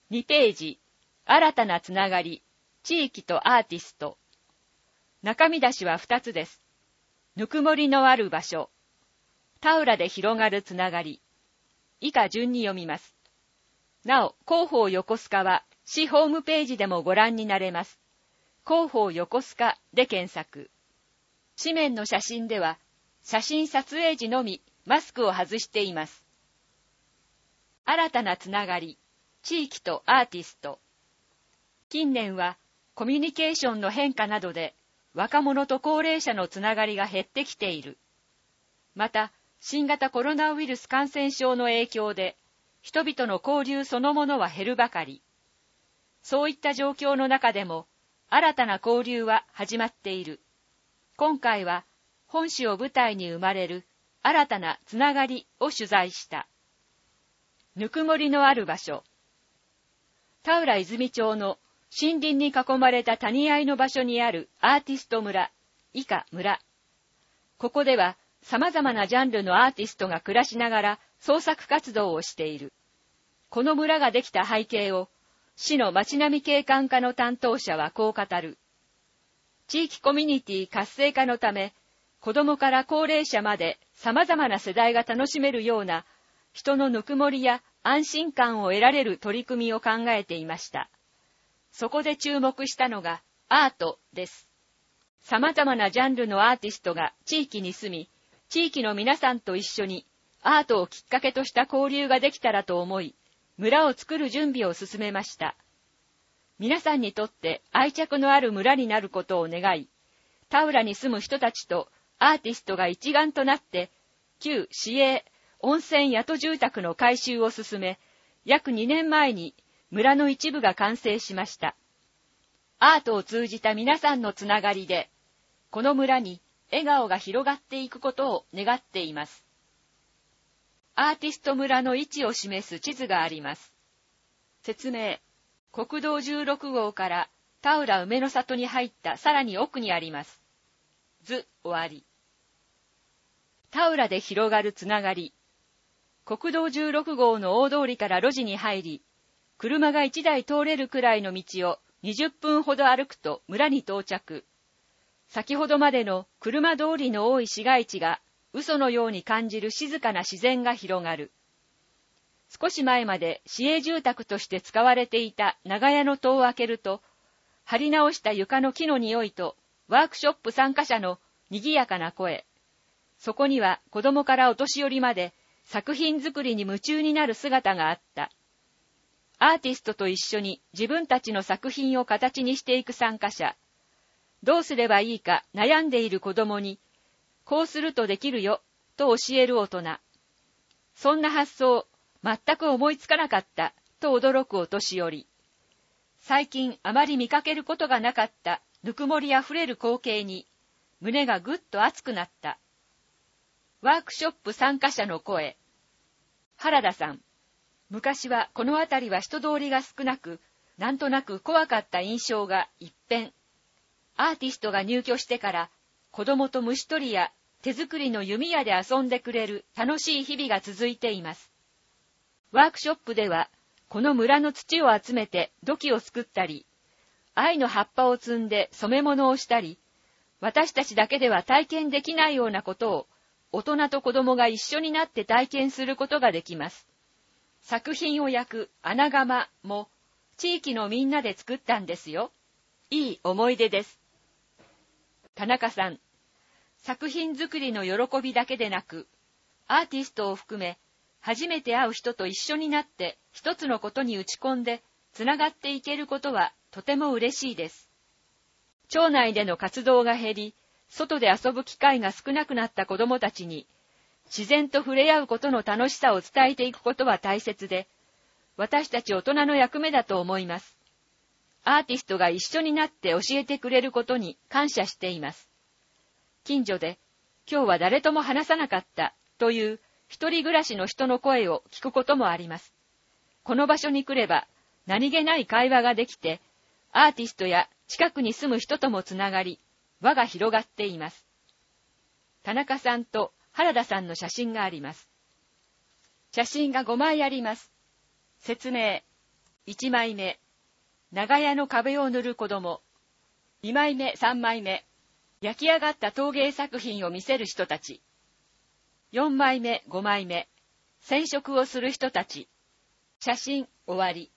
2ページ、新たなつながり、地域とアーティスト。中身出しは2つです。ぬくもりのある場所。田浦で広がるつながり。以下順に読みます。なお、広報横須賀は市ホームページでもご覧になれます。広報横須賀で検索。紙面の写真では、写真撮影時のみマスクを外しています。新たなつながり、地域とアーティスト。近年はコミュニケーションの変化などで若者と高齢者のつながりが減ってきている。また、新型コロナウイルス感染症の影響で人々の交流そのものは減るばかり。そういった状況の中でも新たな交流は始まっている。今回は本市を舞台に生まれる新たなつながりを取材した。ぬくもりのある場所。田浦泉町の森林に囲まれた谷合の場所にあるアーティスト村、以下村。ここでは様々なジャンルのアーティストが暮らしながら創作活動をしている。この村ができた背景を市の町並み景観課の担当者はこう語る。地域コミュニティ活性化のため、子どもから高齢者まで様々な世代が楽しめるような人のぬくもりや安心感を得られる取り組みを考えていました。そこで注目したのがアートです。様々なジャンルのアーティストが地域に住み、地域の皆さんと一緒にアートをきっかけとした交流ができたらと思い、村を作る準備を進めました。皆さんにとって愛着のある村になることを願い、田浦に住む人たちとアーティストが一丸となって、旧市営温泉宿住宅の改修を進め、約2年前に村の一部が完成しました。アートを通じた皆さんのつながりで、この村に笑顔が広がっていくことを願っています。アーティスト村の位置を示す地図があります。説明。国道16号から田浦梅の里に入ったさらに奥にあります。図終わり。田浦で広がるつながり。国道16号の大通りから路地に入り、車が1台通れるくらいの道を20分ほど歩くと村に到着。先ほどまでの車通りの多い市街地が嘘のように感じる静かな自然が広がる。少し前まで市営住宅として使われていた長屋の戸を開けると、張り直した床の木の匂いとワークショップ参加者の賑やかな声。そこには子供からお年寄りまで作品作りに夢中になる姿があった。アーティストと一緒に自分たちの作品を形にしていく参加者。どうすればいいか悩んでいる子供に、こうするとできるよ、と教える大人。そんな発想、全く思いつかなかった、と驚くお年寄り。最近あまり見かけることがなかったぬくもりあふれる光景に、胸がぐっと熱くなった。ワークショップ参加者の声。原田さん。昔はこの辺りは人通りが少なく、なんとなく怖かった印象が一変。アーティストが入居してから、子供と虫取りや手作りの弓矢で遊んでくれる楽しい日々が続いています。ワークショップでは、この村の土を集めて土器を作ったり、藍の葉っぱを摘んで染め物をしたり、私たちだけでは体験できないようなことを、大人と子供が一緒になって体験することができます。作品を焼く穴窯も地域のみんなで作ったんですよ。いい思い出です。田中さん、作品作りの喜びだけでなく、アーティストを含め、初めて会う人と一緒になって一つのことに打ち込んでつながっていけることはとても嬉しいです。町内での活動が減り、外で遊ぶ機会が少なくなった子どもたちに、自然と触れ合うことの楽しさを伝えていくことは大切で、私たち大人の役目だと思います。アーティストが一緒になって教えてくれることに感謝しています。近所で、今日は誰とも話さなかったという一人暮らしの人の声を聞くこともあります。この場所に来れば何気ない会話ができて、アーティストや近くに住む人ともつながり、輪が広がっています。田中さんと原田さんの写真があります。写真が5枚あります。説明。 1枚目、長屋の壁を塗る子供。2枚目、3枚目、焼き上がった陶芸作品を見せる人たち。4枚目、5枚目、染色をする人たち。写真終わり。